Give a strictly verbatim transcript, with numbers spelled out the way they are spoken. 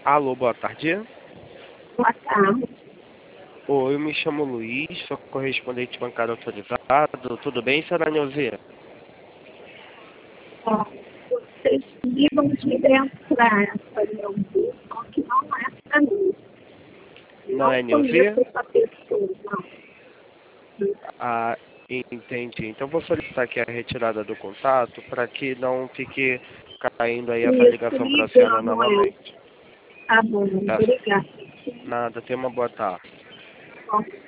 Alô, boa tarde. Boa tarde. Oi, eu me chamo Luiz, sou correspondente bancário autorizado. Tudo bem, senhora Neuzi? Ó, vocês ligam direto para fazer um disco que não é para mim. Não é Não Neuzi? conheço essa pessoa, não. Ah, entendi. Então vou solicitar aqui a retirada do contato para que não fique caindo aí essa Isso, ligação para a senhora ligando ela. novamente. Tá bom, Tá. obrigada. Nada, tenha uma boa tarde. Bom.